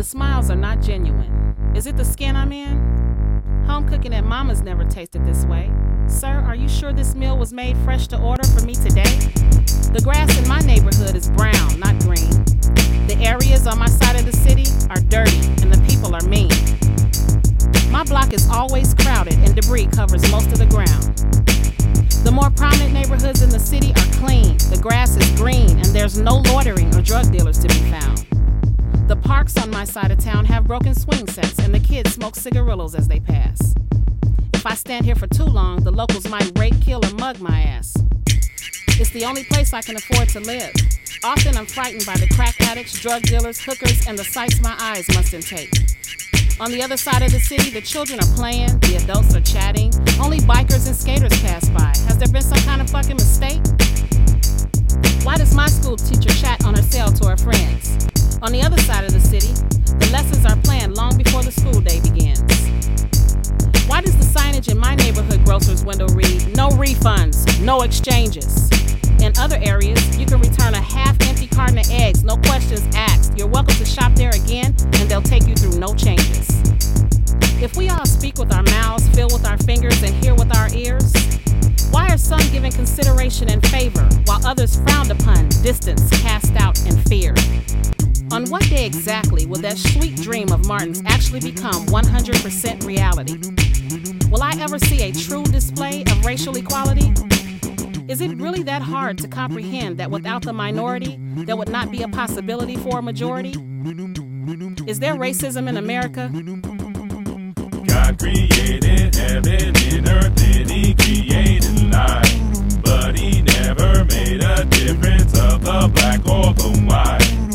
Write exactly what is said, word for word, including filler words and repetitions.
The smiles are not genuine. Is it the skin I'm in? Home cooking at Mama's never tasted this way. Sir, are you sure this meal was made fresh to order for me today? The grass in my neighborhood is brown, not green. The areas on my side of the city are dirty and the people are mean. My block is always crowded and debris covers most of the ground. The more prominent neighborhoods in the city are clean, the grass is green, and there's no loitering or drug dealers to be found. The parks on my side of town have broken swing sets and the kids smoke cigarillos as they pass. If I stand here for too long, the locals might rape, kill, or mug my ass. It's the only place I can afford to live. Often I'm frightened by the crack addicts, drug dealers, hookers, and the sights my eyes must intake. On the other side of the city, the children are playing, the adults are chatting, only bikers and skaters pass by. Has there been some kind of fucking mistake? Why does my school teacher chat on her cell to her friends? On the other side of the city, the lessons are planned long before the school day begins. Why does the signage in my neighborhood grocer's window read, no refunds, no exchanges? In other areas, you can return a half-empty carton of eggs, no questions asked. You're welcome to shop there again, and they'll take you through no changes. If we all speak with our mouths, feel with our fingers, and hear with our ears, why are some given consideration and favor, while others frowned upon, distanced, cast out, and feared? On what day exactly will that sweet dream of Martin's actually become one hundred percent reality? Will I ever see a true display of racial equality? Is it really that hard to comprehend that without the minority, there would not be a possibility for a majority? Is there racism in America? God created heaven and earth and he created life, but he never made a difference of the black or the white.